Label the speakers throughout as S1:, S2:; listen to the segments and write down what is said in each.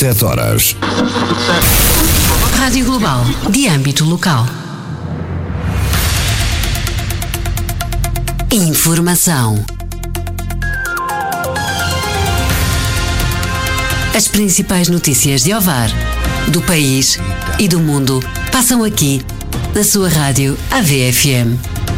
S1: 17 horas.
S2: Rádio Global, de âmbito local. Informação. As principais notícias de Ovar, do país e do mundo passam aqui, na sua rádio AVFM.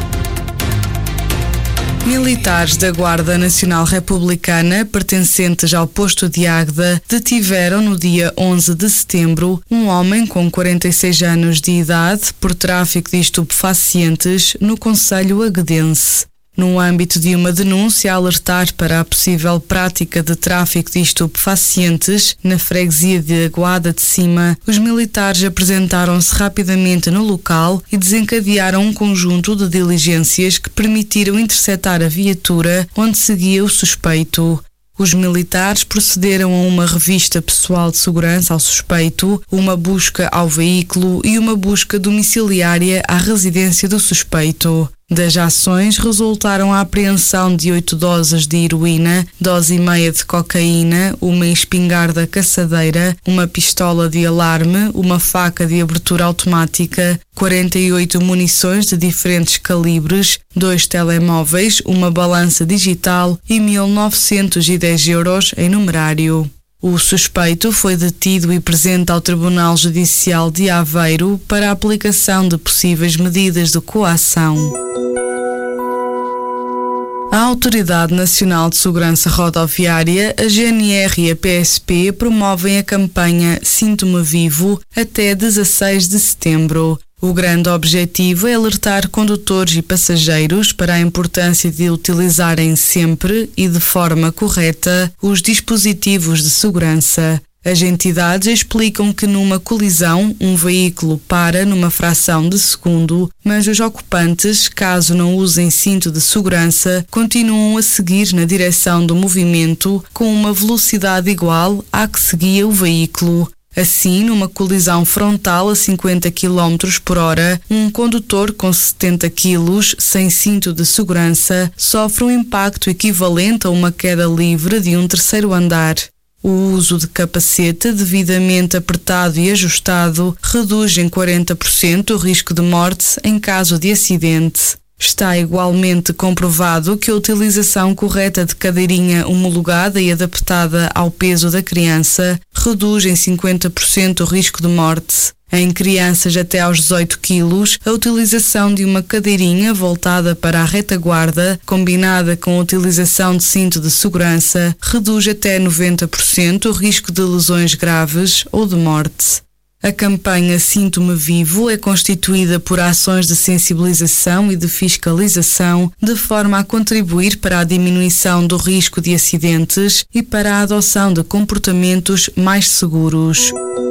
S3: Militares da Guarda Nacional Republicana, pertencentes ao posto de Águeda, detiveram no dia 11 de setembro um homem com 46 anos de idade por tráfico de estupefacientes no concelho aguedense. No âmbito de uma denúncia a alertar para a possível prática de tráfico de estupefacientes na freguesia de Aguada de Cima, os militares apresentaram-se rapidamente no local e desencadearam um conjunto de diligências que permitiram interceptar a viatura onde seguia o suspeito. Os militares procederam a uma revista pessoal de segurança ao suspeito, uma busca ao veículo e uma busca domiciliária à residência do suspeito. Das ações resultaram a apreensão de 8 doses de heroína, dose e meia de cocaína, uma espingarda caçadeira, uma pistola de alarme, uma faca de abertura automática, 48 munições de diferentes calibres, 2 telemóveis, uma balança digital e 1.910 euros em numerário. O suspeito foi detido e presente ao Tribunal Judicial de Aveiro para a aplicação de possíveis medidas de coação. A Autoridade Nacional de Segurança Rodoviária, a GNR e a PSP promovem a campanha Sinto-me Vivo até 16 de setembro. O grande objetivo é alertar condutores e passageiros para a importância de utilizarem sempre e de forma correta os dispositivos de segurança. As entidades explicam que numa colisão, um veículo para numa fração de segundo, mas os ocupantes, caso não usem cinto de segurança, continuam a seguir na direção do movimento com uma velocidade igual à que seguia o veículo. Assim, numa colisão frontal a 50 km por hora, um condutor com 70 kg sem cinto de segurança sofre um impacto equivalente a uma queda livre de um terceiro andar. O uso de capacete devidamente apertado e ajustado reduz em 40% o risco de morte em caso de acidente. Está igualmente comprovado que a utilização correta de cadeirinha homologada e adaptada ao peso da criança reduz em 50% o risco de morte. Em crianças até aos 18 kg, a utilização de uma cadeirinha voltada para a retaguarda, combinada com a utilização de cinto de segurança, reduz até 90% o risco de lesões graves ou de morte. A campanha Sinto-me Vivo é constituída por ações de sensibilização e de fiscalização, de forma a contribuir para a diminuição do risco de acidentes e para a adoção de comportamentos mais seguros.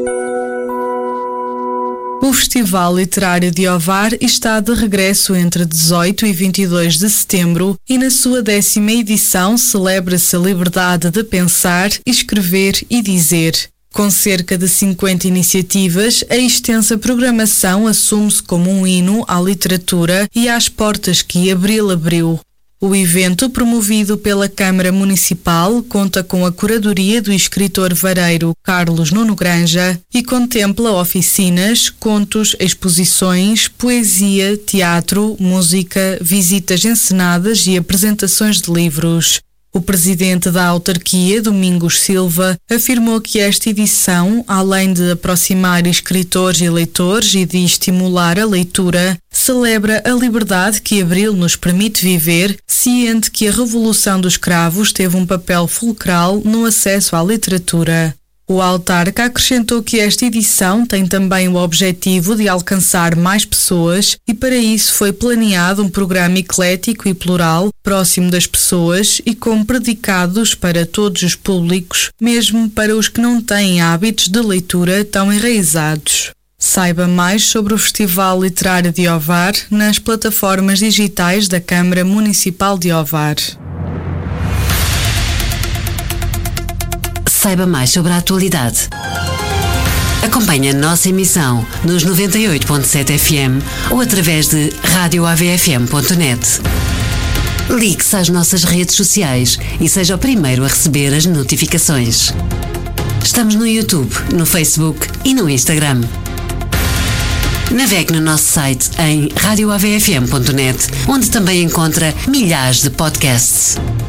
S3: O Festival Literário de Ovar está de regresso entre 18 e 22 de setembro e na sua 10ª edição celebra-se a liberdade de pensar, escrever e dizer. Com cerca de 50 iniciativas, a extensa programação assume-se como um hino à literatura e às portas que Abril abriu. O evento, promovido pela Câmara Municipal, conta com a curadoria do escritor vareiro Carlos Nuno Granja e contempla oficinas, contos, exposições, poesia, teatro, música, visitas encenadas e apresentações de livros. O presidente da autarquia, Domingos Silva, afirmou que esta edição, além de aproximar escritores e leitores e de estimular a leitura, celebra a liberdade que Abril nos permite viver, ciente que a Revolução dos Cravos teve um papel fulcral no acesso à literatura. O autarca acrescentou que esta edição tem também o objetivo de alcançar mais pessoas e para isso foi planeado um programa eclético e plural, próximo das pessoas e com predicados para todos os públicos, mesmo para os que não têm hábitos de leitura tão enraizados. Saiba mais sobre o Festival Literário de Ovar nas plataformas digitais da Câmara Municipal de Ovar.
S2: Saiba mais sobre a atualidade. Acompanhe a nossa emissão nos 98.7 FM ou através de radioavfm.net. Ligue-se às nossas redes sociais e seja o primeiro a receber as notificações. Estamos no YouTube, no Facebook e no Instagram. Navegue no nosso site em radioavfm.net, onde também encontra milhares de podcasts.